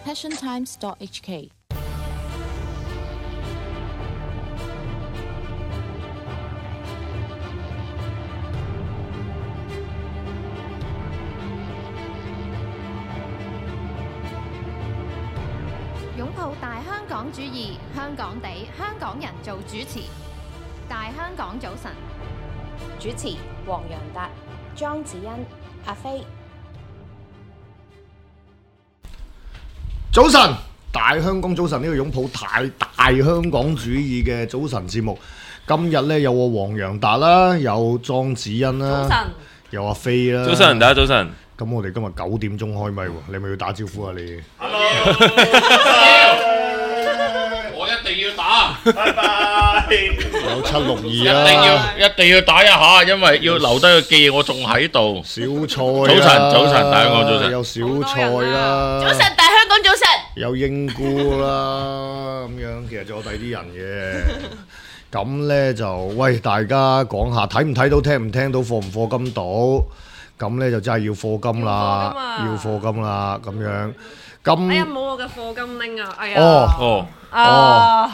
passiontimes.hk。 擁抱大香港主義，香港地，香港人做主持。大香港早晨， 主持黃洋達、莊子欣、阿飛。 早晨，大香港早晨，呢個擁抱大香港主義嘅早晨節目。今日呢，有我黃洋達啦，有莊子欣啦， 早晨， 有阿飛啦。 早晨，大家早晨。 咁我哋今日9點鐘開咪喎，你咪要打招呼啊你。 Hello， 我一定要打，拜拜。 有762啊， 一定要打一下，因為要留低個記憶，我仲喺度。 小菜啦， 早晨，大香港早晨。 有小菜啦， 早晨，大香港早晨。 有英姑啦，咁樣其實仲有第啲人嘅。咁呢就喂大家講下睇唔睇到聽唔聽到課唔課金到？咁呢就真係要課金啦，要課金啦咁樣。咁哎呀冇我嘅課金拎啊！哎呀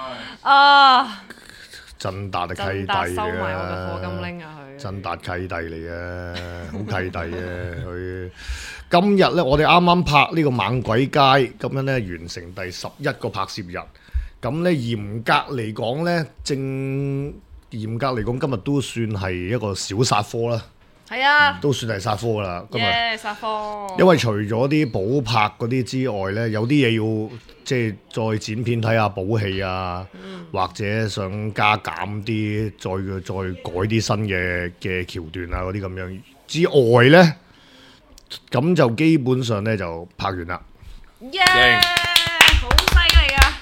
振達嘅契弟收埋我嘅課金嘅， 拎啊佢。 振達契弟嚟嘅，好契弟嘅佢。今日呢，我哋啱啱拍呢個猛鬼街，咁樣呢完成第11個拍攝日。咁呢嚴格嚟講呢，嚴格嚟講，今日都算係一個小殺科啦。 係啊， 都算係殺科啦，今日。 殺科。 因為除咗啲補拍嗰啲之外呢，有啲嘢要即係再剪片睇下補戲啊，或者想加減啲，再改啲新嘅橋段啊嗰啲咁樣之外呢，咁就基本上呢就拍完啦。 耶！好犀利啊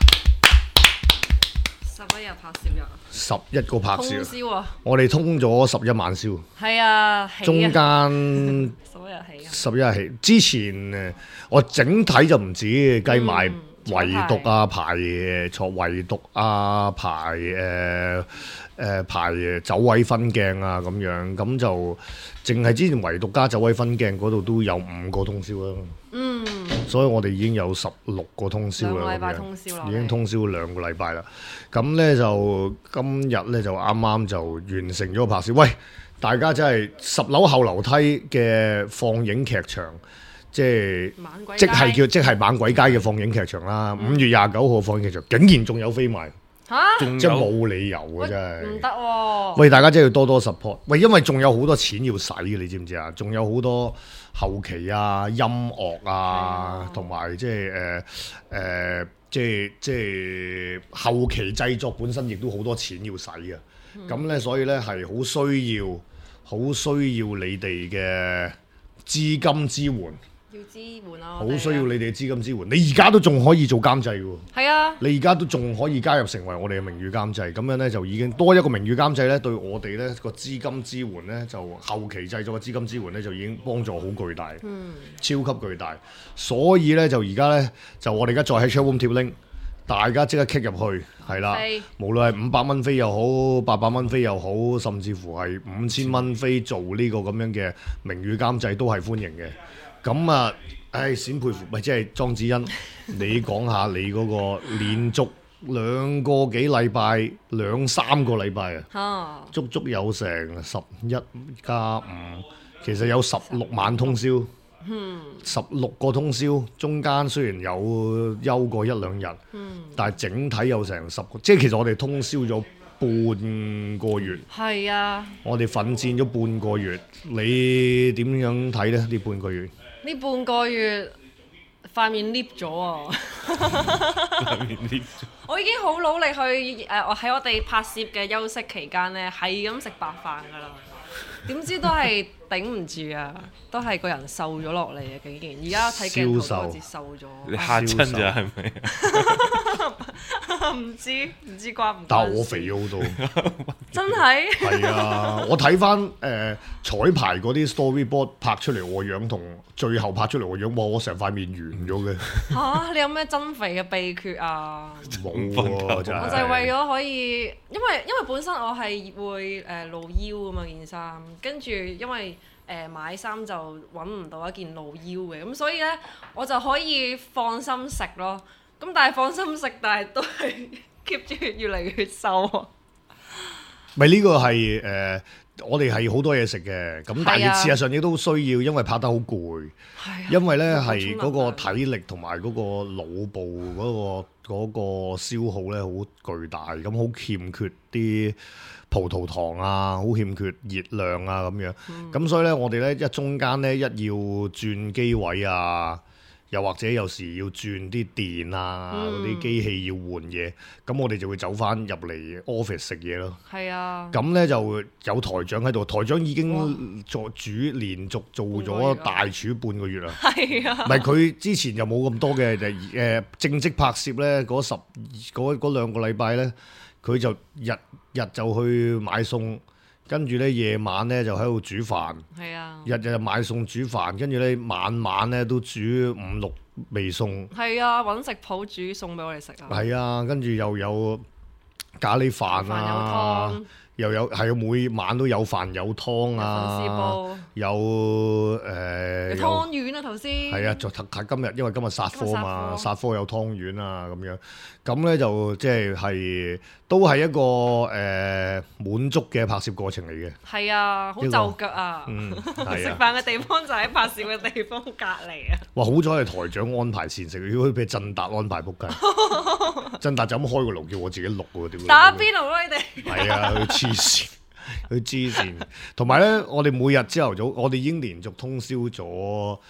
！11日拍攝日。 11個拍攝， 通宵啊！我哋通咗11晚宵。 係啊， 中間 11日起。 11日起，之前我整體就唔止計埋圍讀啊、排圍讀啊、排走位分鏡啊咁樣，咁就淨係之前圍讀加走位分鏡嗰度都有5個通宵啦。所以我哋已經有16個通宵啦， 兩個禮拜通宵啦， 已經通宵2個禮拜啦。咁呢就今日呢就啱啱就完成咗個拍攝。喂，大家真係10樓後樓梯嘅放映劇場，即係猛鬼街嘅放映劇場啦。5月29號放映劇場，竟然仲有飛賣。即係冇理由嘅真係， 唔得喎！ 喂，大家真係要多多 support。喂，因為仲有好多錢要使嘅，你知唔知啊？仲有好多後期啊、音樂啊，同埋即係即係後期製作本身亦都好多錢要使嘅。咁呢，所以呢係好需要你哋嘅資金支援。 要支援啊！ 好需要你哋嘅資金支援，你而家都仲可以做監製喎。 係啊， 你而家都仲可以加入成為我哋嘅名譽監製，咁樣呢，就已經多一個名譽監製呢，對我哋呢個資金支援呢，就後期製作嘅資金支援呢，就已經幫助好巨大，超級巨大。所以呢，就而家呢，就我哋而家再喺 chatroom 貼 link，大家即刻 kick 入去，係啦，無論係500蚊飛又好，800蚊飛又好，甚至乎係5000蚊飛做呢個咁樣嘅名譽監製都係歡迎嘅。咁啊，先佩服，咪即係莊子欣，你講下你嗰個連續2個幾禮拜、2-3個禮拜啊，足足有成11加5，其實有16晚通宵，16個通宵，中間雖然有休過1-2日，但係整體有成10個，即係其實我哋通宵咗半個月。係啊，我哋奮戰咗半個月，你點樣睇呢？呢半個月？ 呢半個月塊面 lift 咗啊！我已經好努力去喺我哋拍攝嘅休息期間呢，係咁食白飯㗎啦。點知都係頂唔住啊！都係個人瘦咗落嚟啊！竟然而家睇鏡頭都好似瘦咗。 你嚇親咋係咪？ 唔知關唔關？ 但係我肥咗好多， 真係。係啊！我睇翻彩排嗰啲 storyboard 拍出嚟我樣同最後拍出嚟我樣，哇！我成塊面圓咗嘅。嚇！ 你有咩增肥嘅秘訣啊？ 冇喎，真係。 我就係為咗可以，因為本身我係會露腰啊嘛件衫，跟住因為買衫就揾唔到一件露腰嘅，咁所以呢，我就可以放心食咯。咁但係放心食，但係都係 keep 住越嚟越瘦啊！ 咪呢個係我哋係好多嘢食嘅，咁但係事實上亦都需要，因為拍得好攰，因為咧係嗰個體力同埋嗰個腦部嗰個消耗咧好巨大，咁好欠缺啲葡萄糖啊，好欠缺熱量啊咁樣，咁所以咧我哋咧一中間咧一要轉機位啊。又或者有時要轉啲電啊，嗰啲機器要換嘢，咁我哋就會走翻入嚟 office 食嘢咯。 係啊， 咁咧就有台長喺度，台長已經連續做咗大廚半個月啦。 係啊， 唔係佢之前又冇咁多嘅正職拍攝咧，嗰兩個禮拜咧，佢就日就去買餸。跟住咧夜晚咧就喺度煮飯， 係啊， 日買餸煮飯，跟住咧晚咧都煮5-6味餸。 係啊，揾食譜煮餸俾我哋食啊。 係啊，跟住又有咖喱飯啊，又有係每晚都有飯有湯啊， 粉絲煲有湯圓啊頭先。係啊，就今日因為今日殺科嘛，殺科有湯圓啊咁樣，咁咧就即係都係一個滿足嘅拍攝過程嚟嘅。 係啊，好就腳啊！食飯嘅地方就喺拍攝嘅地方隔離啊！ 哇，好彩係台長安排膳食，如果俾振達安排仆街，振達就咁開個爐叫我自己錄喎，點打邊爐咯你哋？ 係啊，佢黐線，佢黐線。同埋咧，我哋每日朝頭早，我哋已經連續通宵咗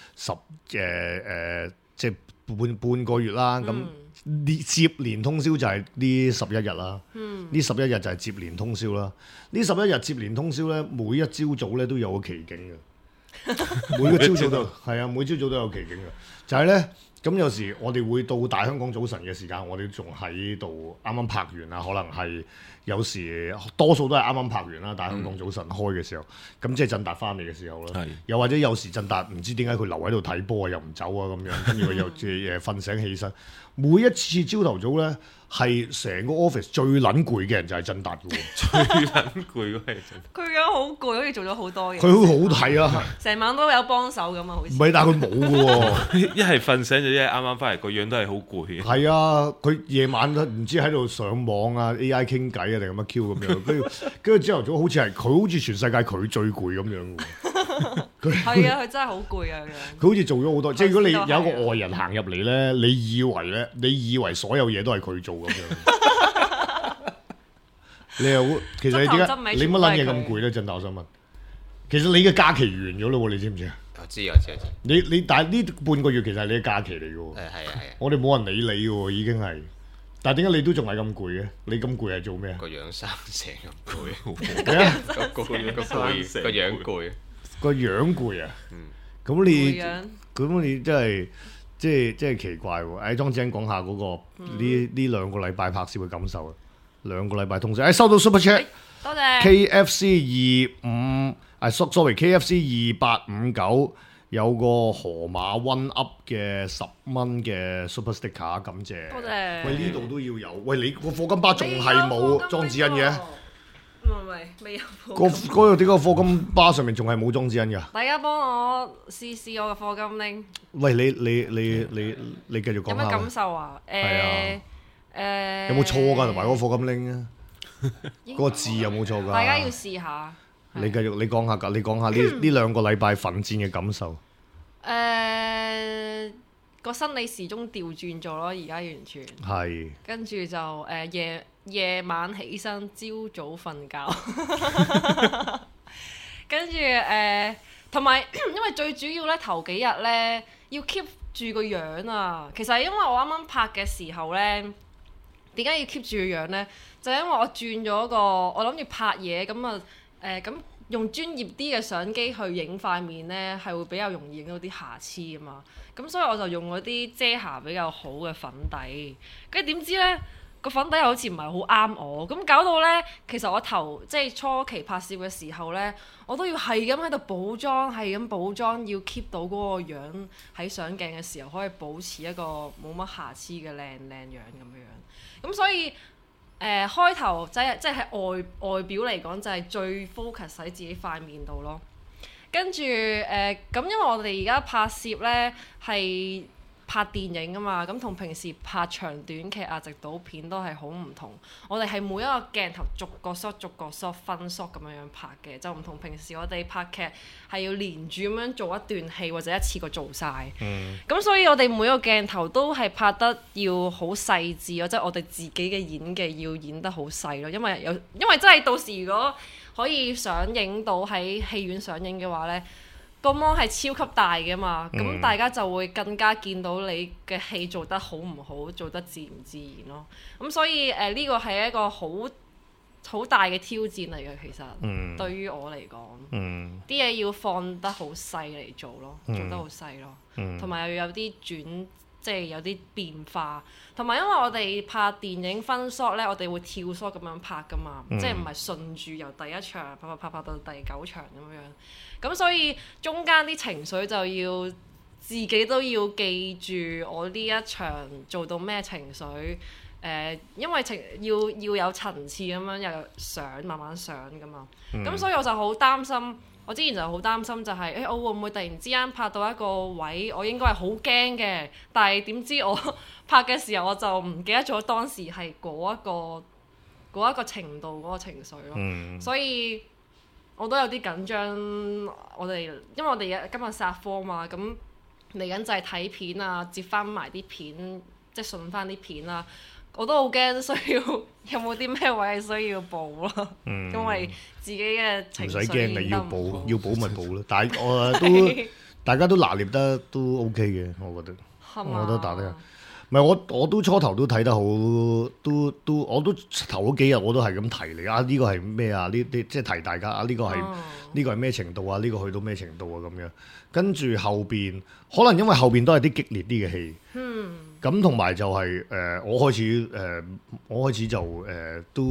即係半個月啦。咁接連通宵就係呢11日啦。呢11日就係接連通宵啦。呢11日接連通宵咧，每一朝早咧都有個奇景嘅。每個朝早都係啊，每朝早都有奇景嘅。就係咧，咁有時我哋會到大香港早晨嘅時間，我哋仲喺度啱啱拍完啊，可能係有時多數都係啱啱拍完啦。大香港早晨開嘅時候，咁即係振達翻嚟嘅時候啦。又或者有時振達唔知點解佢留喺度睇波啊，又唔走啊咁樣，跟住佢又瞓醒起身。每一次朝頭早咧，係成個 office 最撚攰嘅人就係振達嘅喎。 最撚攰嗰係振達。 佢樣好攰，好似做咗好多嘢。 佢好睇啊！ 成晚都有幫手咁啊，好似。 唔係，但係佢冇嘅喎。 一係瞓醒咗，一係啱啱翻嚟，個樣都係好攰。 係啊，佢夜晚都唔知喺度上網啊 AI 傾偈啊定係乜 Q 咁樣，跟住朝頭早好似係佢好似全世界佢最攰咁樣喎。 係啊，佢真係好攰啊！ 佢好似做咗好多，即係如果你有一個外人行入嚟咧，你以為所有嘢都係佢做咁樣。你又其實你點解你乜撚嘢咁攰咧？振達，我想問，其實你嘅假期完咗咯喎，你知唔知啊？ 我知。 你但係呢半個月其實係你嘅假期嚟嘅喎。 係。 我哋冇人理你嘅喎，已經係。但係點解你都仲係咁攰嘅？你咁攰係做咩啊？ 個樣生成咁攰， 個樣攰。 個樣攰啊！咁你真係即係奇怪喎！莊子欣講下嗰個呢兩個禮拜拍攝嘅感受啊！2個禮拜通宵，收到 Super Chat， 多謝 KFC 2859有個河馬 One Up 嘅10蚊嘅 Super Sticker， 感謝。 多謝。 喂，呢度都要有。喂，你個課金巴仲係冇莊子欣嘅？ 唔係，未有。 嗰度點解課金巴上面仲係冇莊子欣㗎？ 大家幫我試我嘅課金拎。 喂，你繼續講下。 有咩感受啊？ 有冇錯㗎？同埋嗰個課金拎啊，嗰個字有冇錯㗎？ 大家要試下。 你繼續，你講下㗎，你講下呢2個禮拜奮戰嘅感受。 個生理時鐘調轉咗咯，而家完全。 係。跟住就夜晚起身，朝早瞓覺。跟住同埋因為最主要咧頭幾日咧要 keep 住個樣啊。其實因為我啱啱拍嘅時候咧，點解要 keep 住個樣咧？就因為我轉咗我諗住拍嘢咁啊。咁用專業啲嘅相機去影塊面呢，係會比較容易影到啲瑕疵啊嘛。咁所以我就用嗰啲遮瑕比較好嘅粉底。跟住點知呢個粉底又好似唔係好啱我，咁搞到呢，其實我即係初期拍攝嘅時候呢，我都要係咁喺度補妝，係咁補妝，要 keep 到嗰個樣喺上鏡嘅時候可以保持一個冇乜瑕疵嘅靚樣咁樣。咁所以開頭即係喺外表嚟講就係最 focus 喺自己塊面度咯。 跟住咁因為我哋而家拍攝呢係拍電影啊嘛，咁同平時拍長短劇啊、直導片都係好唔同。我哋係每一個鏡頭逐個 shot 分 shot 咁樣拍嘅，就唔同平時我哋拍劇係要連住咁樣做一段戲或者一次過做晒。咁所以我哋每個鏡頭都係拍得要好細緻咯，即係我哋自己嘅演技要演得好細咯，因為真係到時如果可以上映到喺戲院上映嘅話呢，個芒係超級大嘅嘛，咁大家就會更加見到你嘅戲做得好唔好，做得自唔自然咯。咁所以呢個係一個好大嘅挑戰嚟嘅，其實對於我嚟講，啲嘢要放得好細嚟做咯，做得好細咯，同埋又要有啲轉。即係有啲變化，同埋因為我哋拍電影分 shot 咧，我哋會跳 shot 咁樣拍噶嘛，即係唔係順住由第一場拍到第9場咁樣，咁所以中間啲情緒就要自己都要記住我呢一場做到咩情緒，因為要有層次咁樣又上慢慢上噶嘛，咁所以我就好擔心。我之前就好擔心就係、我會唔會突然之間拍到一個位，我應該係好驚嘅，但係點知我拍嘅時候我就唔記得咗當時係嗰一個程度嗰個情緒咯，所以我都有啲緊張。因為我哋今日殺科嘛，咁嚟緊就係睇片啊，接翻埋啲片，即係順翻啲片啦。我都好驚，需要有冇啲咩位係需要補咯，因為自己嘅情緒唔使驚， 你要補咪補咯。但係我都大家都拿捏得都 OK 嘅，我覺得。我覺得打得唔係我都初頭都睇得好，我都頭嗰幾日我都係咁提你啊，呢個係咩啊？呢即係提大家啊，呢個係咩程度啊？呢個去到咩程度啊？咁樣跟住後邊可能因為後邊都係啲激烈啲嘅戲。咁同埋就係我開始就都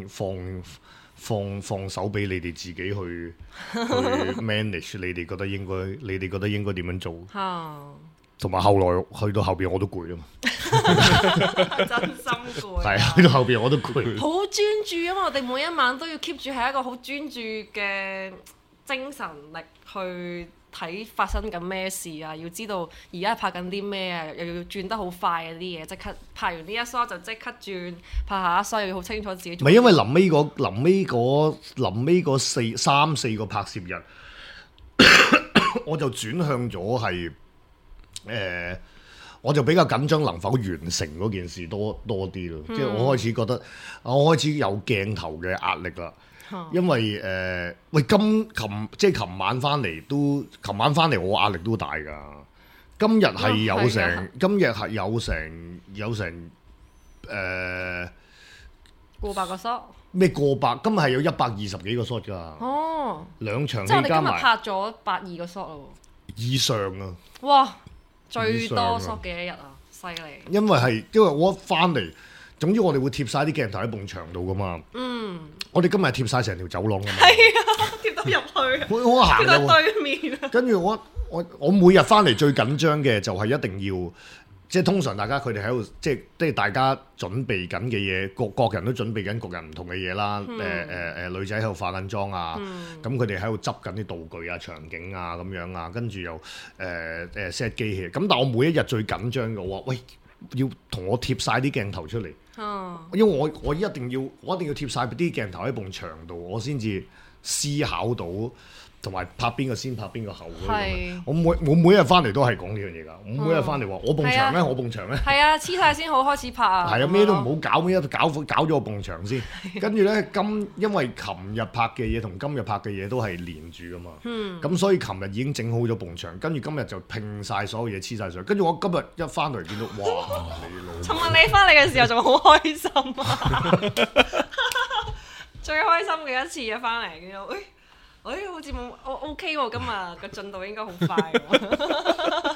放手俾你哋自己去 manage， 你哋覺得應該點樣做？同埋後來去到後邊我都攰啊嘛， 真心攰。 係啊，去到後邊我都攰。 好專注，因為我哋每一晚都要 keep 住係一個好專注嘅精神力去睇發生緊咩事啊！要知道而家拍緊啲咩啊，又要轉得好快啊啲嘢，即刻拍完呢一 shot 就即刻轉拍下一 shot，又要好清楚自己做。唔係因為臨尾嗰三四個拍攝日，我就轉向咗係我就比較緊張能否完成嗰件事多啲咯，即係我開始覺得我開始有鏡頭嘅壓力啦。因為琴晚翻嚟我壓力都大㗎。今日係有成過百個 shot。 咩過百？今日係有120幾個 shot 㗎。 哦， 兩場戲加埋。 即係我哋今日拍咗120個 shot 咯。 以上啊！ 哇，最多 shot 嘅一日啊，犀利！因為我一翻嚟。總之我哋會貼晒啲鏡頭喺埲牆度噶嘛，我哋今日貼晒成條走廊噶嘛， 係啊，貼到入去，我行到對面。跟住我每日翻嚟最緊張嘅就係一定要，即係通常大家佢哋喺度，即係大家準備緊嘅嘢，各人都準備緊各人唔同嘅嘢啦。女仔喺度化緊妝啊，咁佢哋喺度執緊啲道具啊、場景啊咁樣啊，跟住又set 機器。咁但我每一日最緊張嘅，我話喂，要同我貼晒啲鏡頭出嚟。因為我一定要貼晒啲鏡頭喺埲牆度，我先至思考到，同埋拍邊個先拍邊個後。我每日翻嚟都係講呢樣嘢㗎。我每日翻嚟話我埲牆咧，我埲牆咧。係啊，黐晒先好開始拍啊。係啊，咩都唔好搞，搞咗我埲牆先。跟住咧，因為琴日拍嘅嘢同今日拍嘅嘢都係連住㗎嘛。咁所以琴日已經整好咗埲牆，跟住今日就拼晒所有嘢黐晒上。跟住我今日一翻嚟見到，哇！ 尋日你翻嚟嘅時候仲好開心啊！最開心嘅一次啊，翻嚟見到，好似冇OK 喎，今日個進度應該好快喎。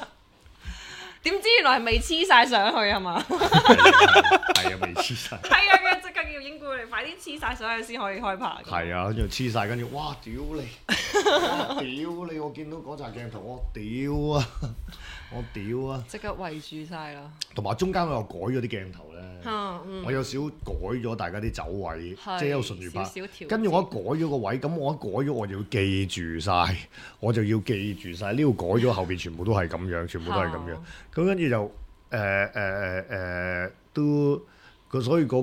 點知原來係未黐晒上去係嘛？ 係啊，未黐晒。 係啊，即刻要影過嚟，快啲黐晒上去先可以開拍。 係啊，跟住黐晒，跟住哇屌你，屌你！我見到嗰紮鏡頭，我屌啊！我屌啊！ 即刻圍住晒啦。 同埋中間我又改咗啲鏡頭咧，我有少改咗大家啲走位，即係一路順住拍。跟住我一改咗個位，咁我一改咗我就要記住晒，我就要記住晒。呢度改咗，後邊全部都係咁樣，全部都係咁樣。咁跟住就都所以嗰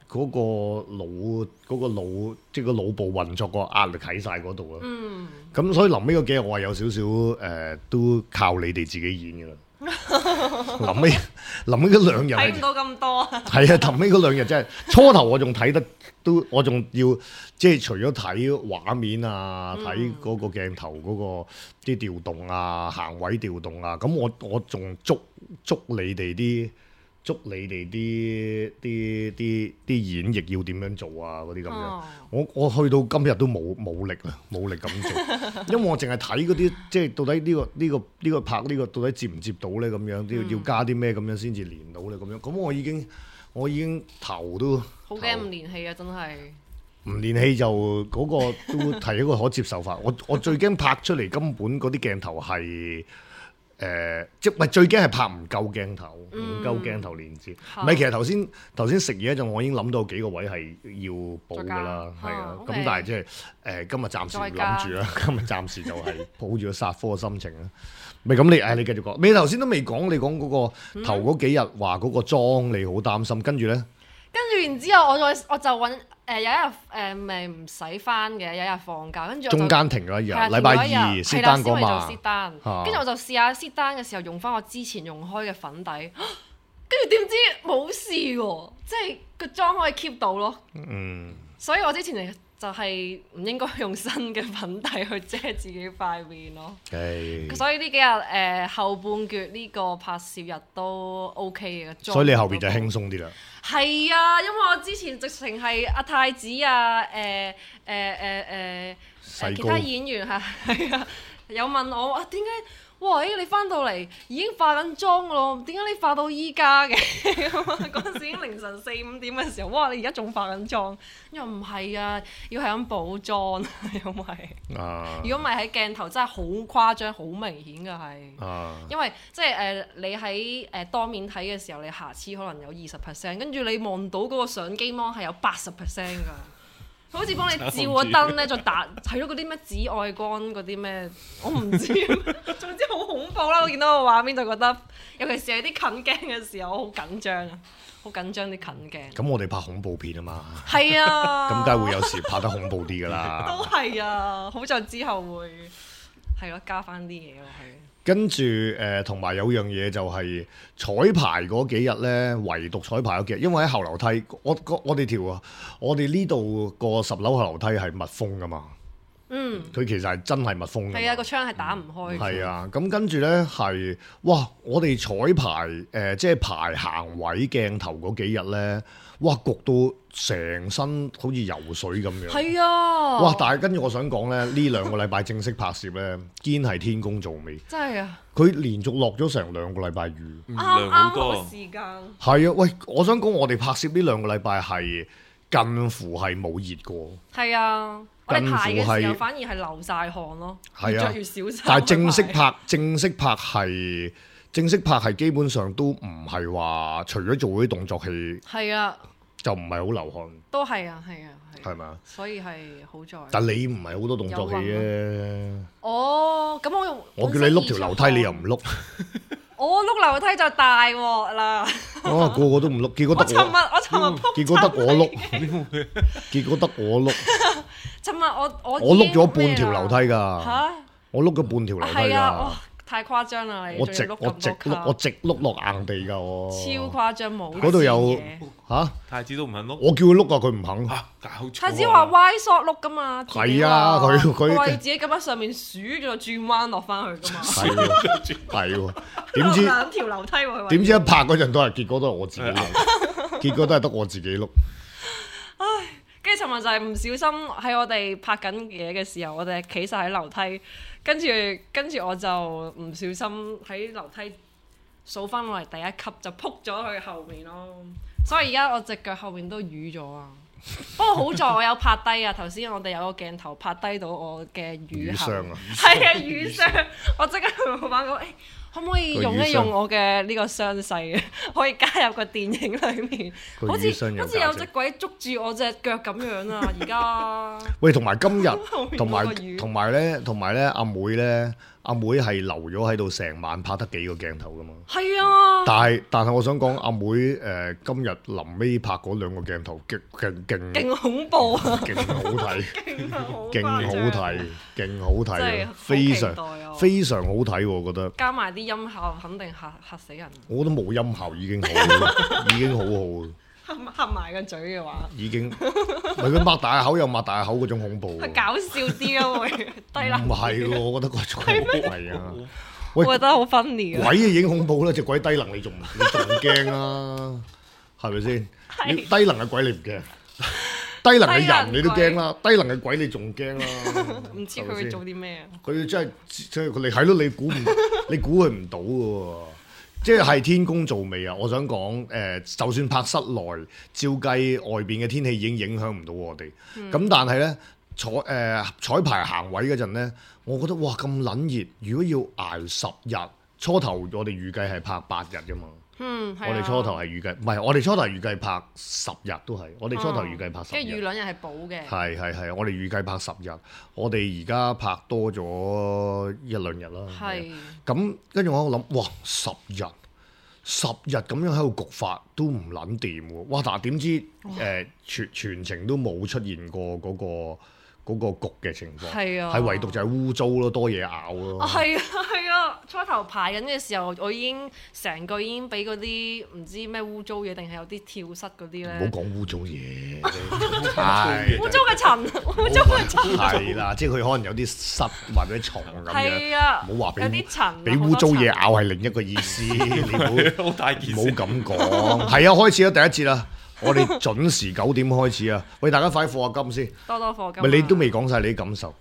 個腦即係個腦部運作個壓力喺晒嗰度啊。咁所以臨尾嗰幾日我係有少少都靠你哋自己演㗎啦。臨尾嗰2日睇唔到咁多啊！ 係啊，臨尾嗰2日真係初頭我仲睇得都，我仲要即係除咗睇畫面啊，睇嗰個鏡頭嗰個啲調動啊、行位調動啊，咁我仲捉你哋啲演繹要點樣做啊嗰啲咁樣，我去到今日都冇力啦，冇力咁做，因為我淨係睇嗰啲即係到底呢個拍呢個到底接唔接到咧咁樣，要加啲咩咁樣先至連到咧咁樣，咁我已經頭都好驚唔連戲啊！真係唔連戲就嗰個都係一個可接受法。我最驚拍出嚟根本嗰啲鏡頭係。即係最驚係拍唔夠鏡頭，唔夠鏡頭連接。唔係，其實頭先食嘢嗰陣，我已經諗到幾個位係要補㗎啦，係啊。咁但係即係今日暫時唔諗住啦，今日暫時就係抱住個殺科嘅心情啦。咪咁你繼續講，你頭先都未講，你講嗰個頭嗰幾日話嗰個妝你好擔心，跟住咧？ 跟住然之後我就揾有一日咪唔使翻嘅，有一日放假，跟住中間停咗一日，禮拜2蝕單嗰晚， 跟住我就試下蝕單嘅時候用翻我之前用開嘅粉底，跟住點知冇事喎，即係個妝可以 keep 到咯。所以我之前就係唔應該用新嘅粉底去遮自己塊面咯。所以呢幾日後半橛呢個拍攝日都 OK 嘅。 所以你後邊就輕鬆啲啦。 係啊，因為我之前直情係阿太子啊，其他演員係啊，有問我話點解？喂，你翻到嚟已經化緊妝咯，點解你化到依家嘅？嗰陣時已經凌晨4-5點嘅時候，哇！你而家仲化緊妝？因為唔係啊，要係咁補妝，因為如果唔係喺鏡頭真係好誇張、好明顯嘅係。因為即係你喺當面睇嘅時候，你瑕疵可能有20%，跟住你望到嗰個相機芒係有80%㗎。佢好似幫你照個燈咧，再打係咯嗰啲咩紫外光嗰啲咩，我唔知，總之好恐怖啦！我見到個畫面就覺得，尤其是係啲近鏡嘅時候，我好緊張啊，好緊張啲近鏡。咁我哋拍恐怖片啊嘛， 係啊， 咁梗係會有時拍得恐怖啲㗎啦。 都係啊，好在之後會係咯加翻啲嘢落去。 跟住同埋有樣嘢就係彩排嗰幾日咧，唯獨彩排嗰幾日，因為喺後樓梯，我哋呢度個10樓後樓梯係密封㗎嘛。佢其實係真係密封㗎。 係啊，個窗係打唔開。 係啊，咁跟住咧係，哇！我哋彩排即係排行位鏡頭嗰幾日咧，哇！焗到成身好似游水咁樣。係啊！哇！但係跟住我想講咧，呢2個禮拜正式拍攝咧，堅係天公造美。 真係啊！ 佢連續落咗成2個禮拜雨， 啱好時間。 係啊，喂！我想講我哋拍攝呢2個禮拜係近乎係冇熱過。係啊。我哋排嘅時候反而係流晒汗咯，越着越少衫。但係正式拍係基本上都唔係話，除咗做嗰啲動作戲，係啊，就唔係好流汗。都係啊，係啊，係咪啊？所以係好在。但你唔係好多動作戲啫。哦，咁我叫你碌條樓梯，你又唔碌。我碌樓梯就大鑊啦！個個都唔碌，結果得我。我尋日結果得我碌，結果得我碌。尋日我碌咗半條樓梯㗎。嚇！我碌咗半條樓梯㗎。係啊！太誇張啦！你我直碌落硬地㗎我。超誇張冇。嗰度有嚇？太子都唔肯碌。我叫佢碌啊，佢唔肯。搞錯。太子話歪索碌㗎嘛。係啊，佢話自己咁喺上面數咗轉彎落翻去㗎嘛。係喎。點知兩條樓梯喎？點知一拍嗰陣都係，結果都係我自己碌，結果都係得我自己碌。唉，跟住尋日就係唔小心喺我哋拍緊嘢嘅時候，我哋企晒喺樓梯，跟住我就唔小心喺樓梯數翻落嚟第一級就撲咗去後面咯，所以而家我隻腳後面都瘀咗啊！ 不過好在我有拍低啊！頭先我哋有個鏡頭拍低到我嘅乳傷啊！ 係啊，乳傷！我即刻同老闆講，可唔可以用一用我嘅呢個傷勢嘅？可以加入個電影裡面，好似有隻鬼捉住我隻腳咁樣啊！而家喂，同埋今日，同埋咧，阿妹係留咗喺度成晚拍得幾個鏡頭噶嘛？ 係啊！ 但係我想講，阿妹今日臨尾拍嗰兩個鏡頭勁恐怖啊！ 勁好睇，勁好睇，非常好睇喎！我覺得加埋啲音效，肯定嚇死人。 我覺得冇音效已經好好。 合埋個嘴嘅話， 已經唔係佢擘大口又擘大口嗰種恐怖。 佢搞笑啲咯，會低能。 唔係喎，我覺得嗰種係啊。 我覺得好 funny 啊！ 鬼已經恐怖啦，隻鬼低能你仲驚啦，係咪先？低能嘅鬼你唔驚，低能嘅人你都驚啦，低能嘅鬼你仲驚啦。 唔知佢會做啲咩啊？佢真係佢哋係咯，你估佢唔到嘅喎。即係天公造美啊！我想講就算拍室內，照計外邊嘅天氣已經影響唔到我哋。咁但係呢，彩排行位嗰陣呢，我覺得哇咁撚熱！如果要捱10日，初頭我哋預計係拍8日㗎嘛。我哋初頭係預計，唔係我哋初頭預計拍10日都係。我哋初頭預計拍10日。 跟住預2日係補嘅。 係，我哋預計拍10日，我哋而家拍多咗1、2日啦。係。咁跟住我諗，哇10日咁樣喺度焗法都唔撚掂喎！哇！但係點知全程都冇出現過嗰個焗嘅情況，係唯獨就係污糟咯，多嘢咬咯。係啊！初頭排緊嘅時候，我已經成個已經俾嗰啲唔知咩污糟嘢，定係有啲跳蚤嗰啲咧。 唔好講污糟嘢， 污糟嘅塵， 係啦，即係佢可能有啲虱或者蟲咁樣。係啊，唔好話俾啲塵俾污糟嘢咬係另一個意思，你唔好咁講。係啊，開始啦，第一節啦。我哋準時9點開始啊！喂，大家快啲課下金先， 多課金。 咪你都未講晒你啲感受。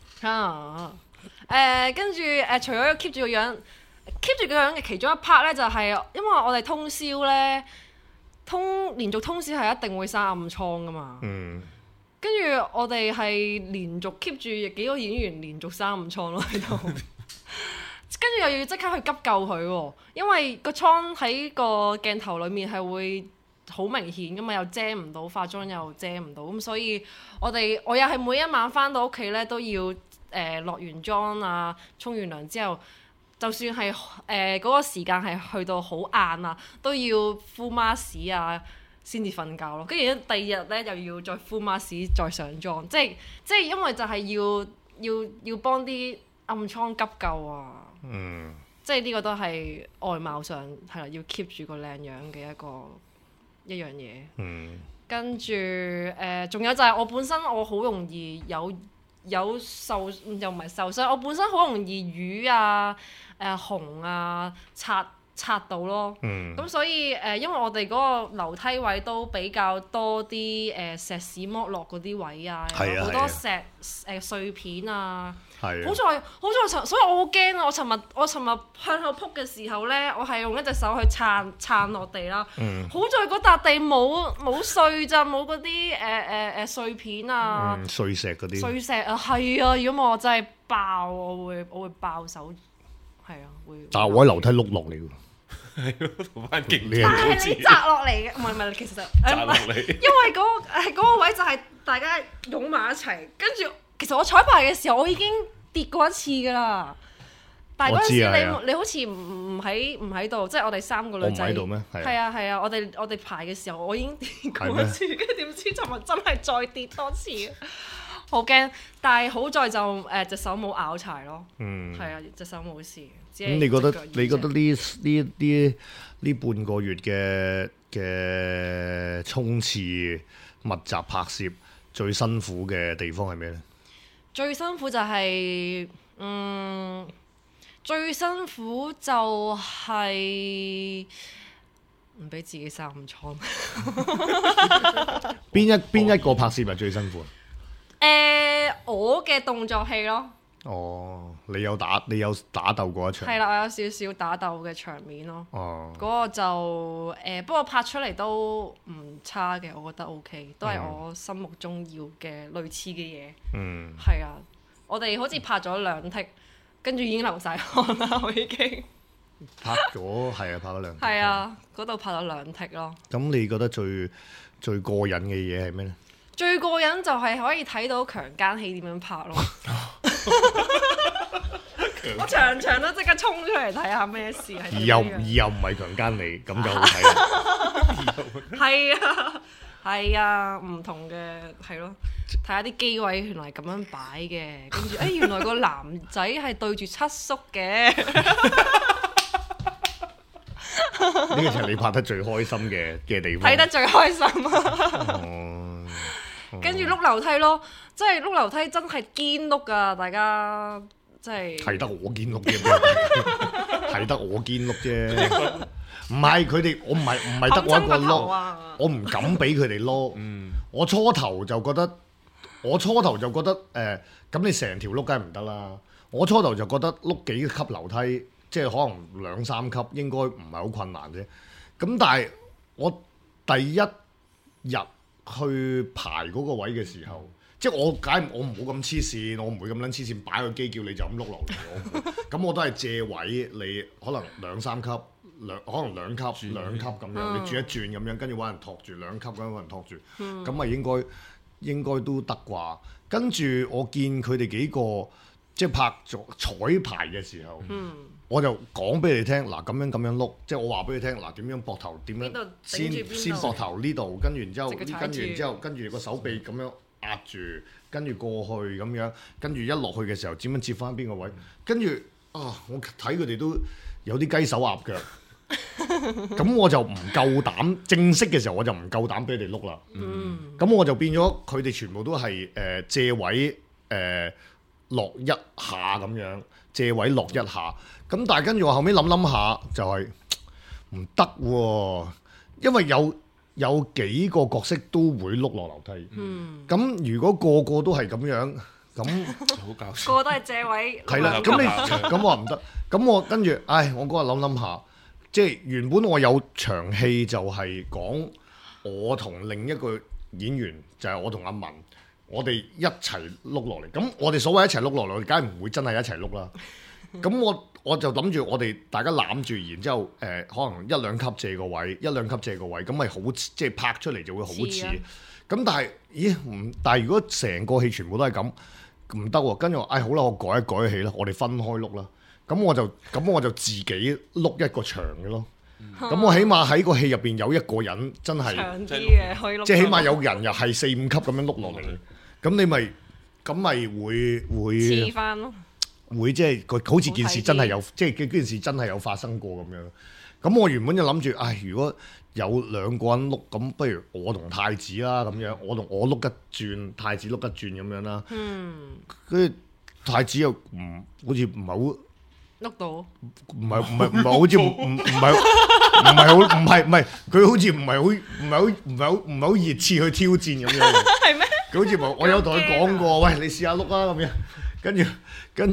跟住除咗 keep 住個樣嘅其中一 part 咧，就係因為我哋通宵咧，連續通宵係一定會生暗瘡噶嘛。跟住我哋係連續 keep 住幾個演員連續生暗瘡咯喺度，跟住又要即刻去急救佢喎，因為個瘡喺個鏡頭裡面係會好明顯噶嘛，又遮唔到化妝又遮唔到，咁所以我又係每一晚翻到屋企咧都要落完妝啊，沖完涼之後，就算係嗰個時間係去到好晏啊，都要敷 mask 啊先至瞓覺咯。跟住第二日咧又要再敷 mask 再上妝，即係因為就係要幫啲暗瘡急救啊。即係呢個都係外貌上係啦，要 keep 住個靚樣嘅一樣嘢。跟住仲有就係我本身我好容易有受又唔係受傷，我本身好容易瘀啊、紅啊、擦到咯。咁所以因為我哋嗰個樓梯位都比較多啲石屎剝落嗰啲位啊，好多石碎片啊。好在所以我好驚啊！我尋日向後撲嘅時候咧，我係用一隻手去撐落地啦。好在嗰笪地冇碎咋，冇嗰啲碎片啊。 碎石嗰啲。碎石啊，係啊！如果冇我真係爆，我會爆手。係啊，會。 但係我喺樓梯碌落嚟喎。 係咯，同翻勁靚。但係你擲落嚟嘅，唔係，其實擲落嚟。因為嗰個位就係大家擁埋一齊，跟住。其實我彩排嘅時候，我已經跌過一次㗎啦。但係嗰陣時你好似唔喺度，即係我哋3個女仔。我唔喺度咩？係啊！我哋排嘅時候，我已經跌過一次，跟住點知尋日真係再跌多次，好驚！但係好在就隻手冇拗柴咯。係啊，隻手冇事。 咁你覺得呢半個月嘅衝刺密集拍攝最辛苦嘅地方係咩呢？ 最辛苦就係唔俾自己生暗瘡。 邊一個拍攝係最辛苦啊？ 我嘅動作戲咯， 哦，你有打鬥過一場？ 係啦，我有少少打鬥嘅場面咯。 哦， 嗰個就不過拍出嚟都唔差嘅，我覺得 OK， 都係我心目中要嘅類似嘅嘢。 嗯， 係啊，我哋好似拍咗2 take， 跟住已經流晒汗啦，我已經。 拍咗係啊，拍咗2。 係啊，嗰度拍咗2 take 咯。 咁你覺得最過癮嘅嘢係咩咧？ 最過癮就係可以睇到強姦戲點樣拍咯。我場場都即刻衝出嚟睇下咩事係點樣。 而又唔係強姦你，咁就好睇啦。 係啊，唔同嘅係咯，睇下啲機位原來係咁樣擺嘅，跟住原來個男仔係對住七叔嘅。 呢個就係你拍得最開心嘅地方。 睇得最開心啊！跟住碌樓梯咯，即係碌樓梯真係堅碌㗎，大家即係係得我堅碌啫，係得我堅碌啫。唔係佢哋，我唔係得我一個碌，我唔敢俾佢哋碌。我初頭就覺得咁你成條碌梗係唔得啦。我初頭就覺得碌幾級樓梯，即係可能2、3級應該唔係好困難啫。咁但係我第一日去排嗰個位嘅時候，即係我唔好咁黐線，我唔會咁撚黐線擺個機叫你就咁碌落嚟。咁我都係借位，你可能2、3級，可能2級、2級咁樣，你轉一轉咁樣，跟住揾人托住2級咁樣揾人托住，咁咪應該都得啩。跟住我見佢哋幾個即係拍咗彩排嘅時候。我就講俾你聽，嗱咁樣碌，即係我話俾你聽，嗱點樣膊頭點樣先膊頭呢度，跟住然之後跟住個手臂咁樣壓住，跟住過去咁樣，跟住一落去嘅時候點樣接翻邊個位，跟住我睇佢哋都有啲雞手鴨腳，咁我就唔夠膽正式嘅時候我就唔夠膽俾你碌啦。咁我就變咗佢哋全部都係借位落一下咁樣。借位落一下，咁但係跟住我後尾諗下就係唔得喎，因為有幾個角色都會碌落樓梯。咁如果個個都係咁樣，咁好搞笑。 個個都係借位。 係啦，咁我話唔得，咁我跟住，我嗰日諗下，即係原本我有場戲就係講我同另一個演員，就係我同阿文。我哋一齊碌落嚟，咁我哋所謂一齊碌落嚟，我哋梗係唔會真係一齊碌啦。咁我就諗住我哋大家攬住，然之後可能1、2級借個位，咁咪好即係拍出嚟就會好似。咁但係但係如果成個戲全部都係咁，唔得喎。跟住好啦，我改一改戲啦，我哋分開碌啦。咁我就自己碌一個長嘅咯。咁我起碼喺個戲入邊有一個人真係長啲嘅可以碌， 即係起碼有人又係4、5級咁樣碌落嚟。咁你咪會黐翻咯， 會即係好似件事真係有，即係件事真係有發生過咁樣。咁我原本就諗住，如果有2個人碌，咁不如我同太子啦咁樣，我碌一轉，太子碌一轉咁樣啦。跟住太子又好似唔係好碌到， 唔係好似唔係佢好似唔係好熱切去挑戰咁樣。 係咩？ 佢好似我有同佢講過，喂，你試下碌啦咁樣，跟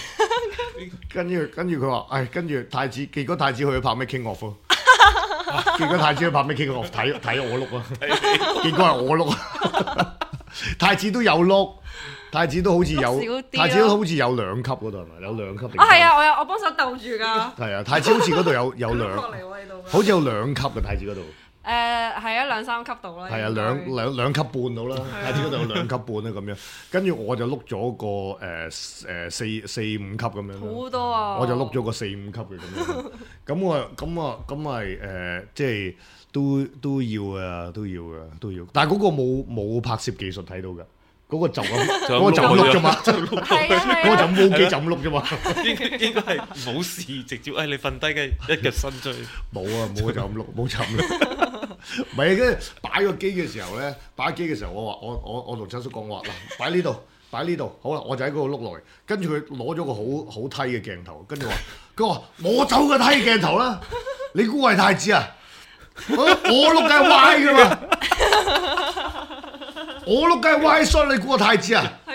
住佢話，跟住結果太子去拍咩 King of 咯，結果太子去拍咩 King of 睇我碌啊，結果係我碌，太子都有碌，太子都好似有2級嗰度係咪？有2級定？ 係啊，我幫手鬥住㗎。 係啊，太子好似嗰度有2，好似有2級嘅太子嗰度。 係啊，2、3級度啦。 係啊，兩級半到啦，太子嗰度有2級半啦咁樣，跟住我就碌咗個4、5級咁樣。好多啊！ 我就碌咗個4、5級嘅咁樣，咁咪即係都要，但係嗰個冇拍攝技術睇到㗎。嗰個就咁碌啫嘛，嗰個就冇機就咁碌啫嘛。 應該係冇事，直接你瞓低嘅一腳伸出去。 冇就咁碌，冇就咁碌。唔係，跟住擺個機嘅時候咧，我同七叔講話嗱，擺呢度，好啦，我就喺嗰度碌落嚟。跟住佢攞咗個好梯嘅鏡頭，跟住佢話攞走個梯鏡頭啦，你估係太子啊？我碌梗係歪㗎嘛。我碌梗係歪衰，你估個太子啊？ 係咯。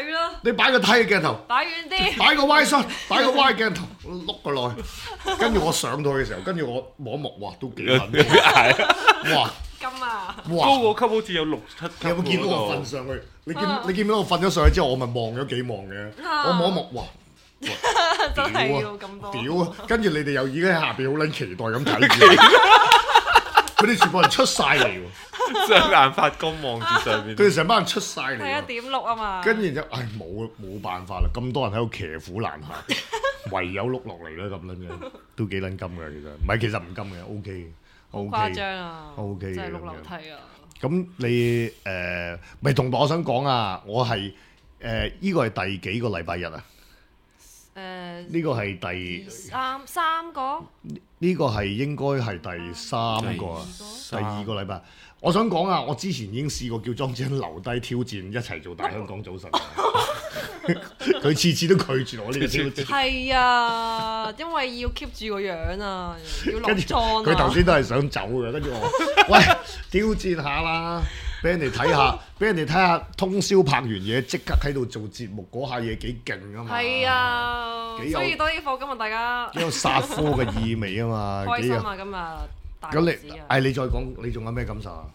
你擺個梯嘅鏡頭， 擺遠啲， 擺個 Y shot，擺個 Y 鏡頭，碌過來。跟住我上到去嘅時候，跟住我望一望，哇，都幾狠！哇！ 金啊！ 高個級好似有6、7級。 你有冇見到我瞓上去？你見到我瞓咗上去之後，我咪望咗幾望嘅。我望一望，哇！ 真係要咁多。 屌啊！跟住你哋又已經喺下邊好撚期待咁睇住，佢哋全部人出晒嚟喎， 雙眼發光望住上面。 佢哋成班人出晒嚟。 係1.6啊嘛。 跟住就冇辦法啦，咁多人喺度騎虎難下，唯有碌落嚟啦咁撚樣，都幾撚金㗎其實，唔係其實唔金嘅，OK 嘅。 好誇張啊 OK 嘅真係碌樓梯啊！ 咁你咪同我想講啊，我係呢個係第幾個禮拜日啊？呢個係第三個？ 呢個係應該係第3個啊，第2個禮拜。我想講啊，我之前已經試過叫莊子欣留低挑戰一齊做大香港早晨，佢次次都拒絕我呢個挑戰。 係啊，因為要 keep 住個樣啊，要落妝啊。 佢頭先都係想走嘅，跟住我喂挑戰下啦，俾人哋睇下通宵拍完嘢即刻喺度做節目嗰下嘢幾勁啊嘛。 係啊，所以多啲課今日大家幾有殺科嘅意味啊嘛。 開心啊今日大日子啊！ 你再講，你仲有咩感受啊？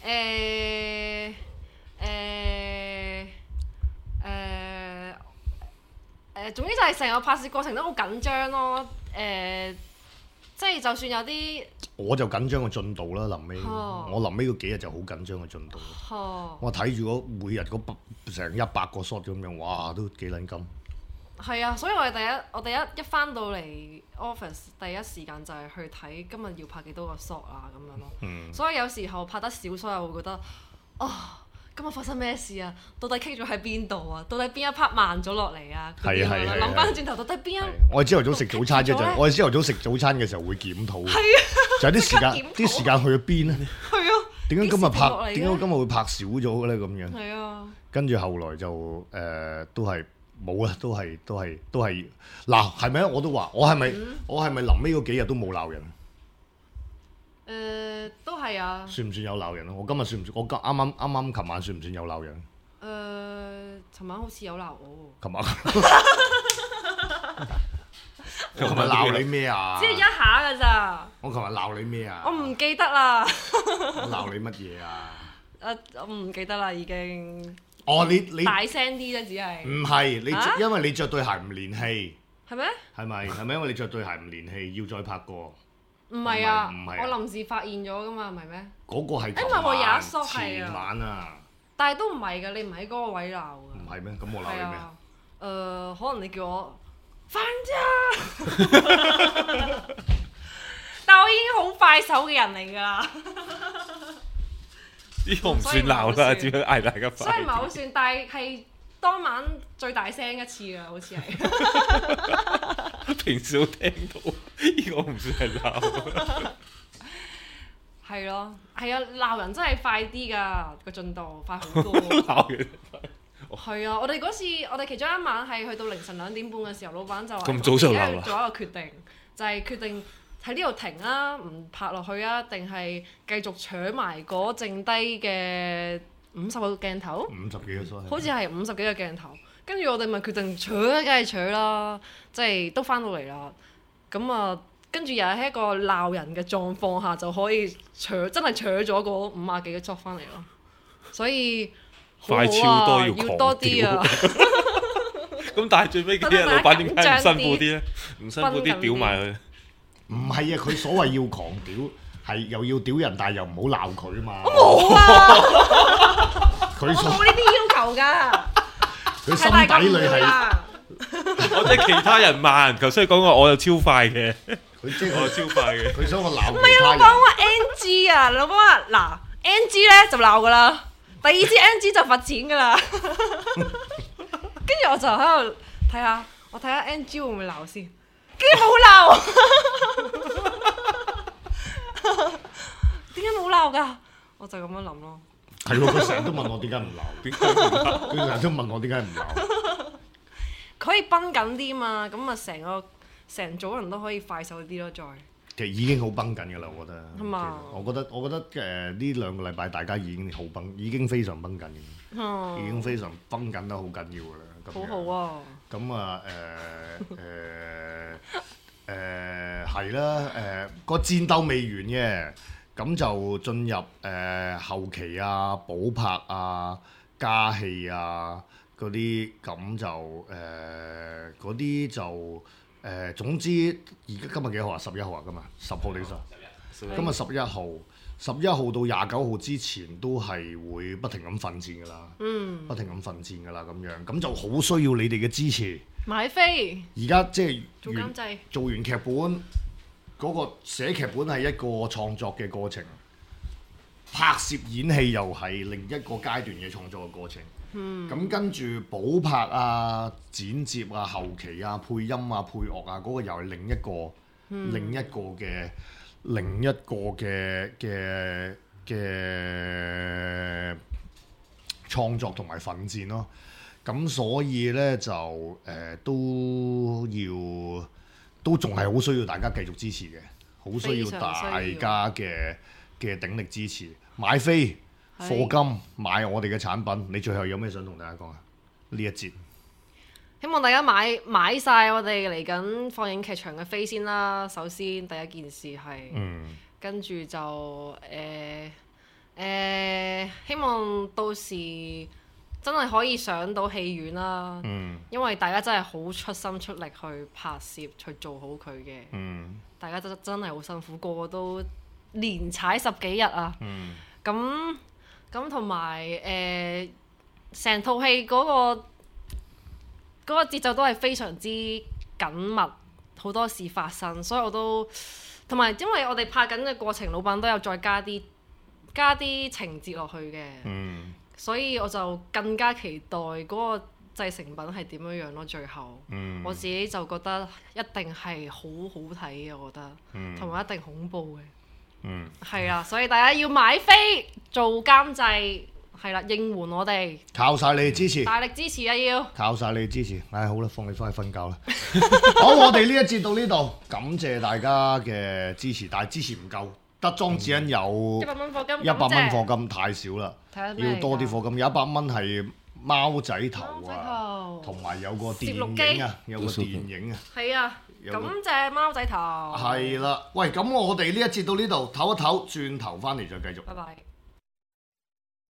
總之就係成個拍攝過程都好緊張咯。即係就算有啲， 我就緊張個進度啦。臨尾我臨尾嗰幾日就好緊張個進度。我睇住每日嗰成100個 shot 咁樣，哇，都幾撚金。 係啊，所以我哋一翻到嚟 office， 第一時間就係去睇今日要拍幾多個 shot 啊咁樣咯。所以有時候拍得少，所以我會覺得今日發生咩事啊？到底棘咗喺邊度啊？到底邊一 part 慢咗落嚟啊？ 係諗翻轉頭，到底邊一？ 我哋朝頭早食早餐啫，我哋朝頭早食早餐嘅時候會檢討。 係啊， 就係啲時間去咗邊咧？ 係啊。 點解今日會拍少咗嘅咧？咁樣。 係啊。跟住後來就都係。冇啊，都係嗱，係咪啊？我都話我係咪臨尾嗰幾日都冇鬧人？ 都係啊。 算唔算有鬧人啊？我今日算唔算？我啱琴晚算唔算有鬧人？ 尋晚好似有鬧我喎。 琴晚我琴日鬧你咩啊？ 即係一下㗎咋。 我琴日鬧你咩啊？ 我唔記得啦。 我鬧你乜嘢啊？ 我唔記得啦，已經。 你大聲啲啫，只係唔係你因為你着對鞋唔連戲， 係咩？ 係咪因為你着對鞋唔連戲，要再拍過？ 唔係啊，我臨時發現咗㗎嘛，唔係咩？ 嗰個係因為我有一梳係啊， 前晚啊， 但係都唔係㗎，你唔喺嗰個位鬧㗎。 唔係咩？咁我鬧你咩？ 可能你叫我翻家，但我已經好快手嘅人嚟㗎啦。 呢個唔算鬧啦，只係嗌大家快。 所以唔係好算，但係當晚最大聲一次啊，好似係。 平時都聽到，呢個唔算係鬧。 係咯，係啊，鬧人真係快啲㗎，個進度快好多。 鬧人係啊，我哋嗰次，我哋其中一晚係去到凌晨2點半嘅時候，老闆就話： 咁早就鬧啦。 做一個決定，就係決定。喺呢度停啊，唔拍落去啊，定係繼續搶埋嗰剩低嘅50個鏡頭 ？50幾個， 好似係50幾個鏡頭。跟住我哋咪決定搶，梗係搶啦，即係都翻到嚟啦。咁啊，跟住又喺一個鬧人嘅狀況下，就可以真係搶咗嗰50幾個 job 翻嚟咯。所以快超多要多啲啊！ 咁但係最尾嗰啲老闆點解唔辛苦啲咧？唔辛苦啲屌埋佢。 唔係啊！佢所謂要狂屌，係又要屌人，但係又唔好鬧佢啊嘛。 我冇啊！ 佢冇呢啲要求㗎。 佢心底裏係我即係其他人慢，頭先講過我又超快嘅。 佢即係我超快嘅。 佢想我鬧。 唔係啊！老闆話 NG 啊！老闆話嗱 NG 咧就鬧㗎啦，第二次 NG 就罰錢㗎啦。跟住我就喺度睇下，我睇下 NG 會唔會鬧先。跟住冇鬧，點解冇鬧㗎？我就咁樣諗咯。 係喎，佢成日都問我點解唔鬧，佢成日都問我點解唔鬧。 佢可以繃緊啲嘛，咁啊成組人都可以快手啲咯，再。 其實已經好繃緊㗎啦，我覺得。 係嘛？ 我覺得呢2個禮拜大家已經好繃，已經非常繃緊嘅，已經非常繃緊得好緊要㗎啦。 好好啊！ 咁啊係啦，個戰鬥未完嘅，咁就進入後期啊、補拍啊、加戲啊嗰啲，咁就嗰啲就總之而家今日幾號啊？11號啊，今日10號定10？今日11號。11號到29號之前都係會不停咁奮戰㗎啦，不停咁奮戰㗎啦咁樣，咁就好需要你哋嘅支持。 買飛。 而家即係做監製， 做完劇本嗰個寫劇本係一個創作嘅過程，拍攝演戲又係另一個階段嘅創作嘅過程。咁跟住補拍啊、剪接啊、後期啊、配音啊、配樂啊，嗰個又係另一個嘅創作同埋奮戰咯。咁所以呢，就都仲係好需要大家繼續支持嘅，好需要大家嘅鼎力支持，買飛課金買我哋嘅產品。你最後有咩想同大家講啊？呢一節希望大家買晒我哋嚟緊放映劇場嘅飛先啦。首先第一件事係，跟住就希望到時真係可以上到戲院啦。因為大家真係好出心出力去拍攝，去做好佢嘅。大家真係好辛苦，個個都連踩10幾日啊。咁同埋成套戲嗰個節奏都係非常之緊密，好多事發生，所以我都同埋因為我哋拍緊嘅過程，老闆都有再加啲情節落去嘅，所以我就更加期待嗰個製成品係點樣樣咯。最後，我自己就覺得一定係好好睇嘅，我覺得，同埋一定恐怖嘅，係啦，所以大家要買飛做監製。係啦，應援我哋， 靠晒你哋支持， 大力支持啊！要靠晒你哋支持。唉，好啦，放你翻去瞓覺啦。好，我哋呢一節到呢度，感謝大家嘅支持，但係支持唔夠，得莊子欣有 100蚊課金 ，100蚊課金太少啦，要多啲課金。有100蚊係貓仔頭啊，同埋有個電影啊，有個電影啊。係啊，感謝貓仔頭。 係啦，喂，咁我哋呢一節到呢度，唞一唞，轉頭翻嚟再繼續。 拜拜。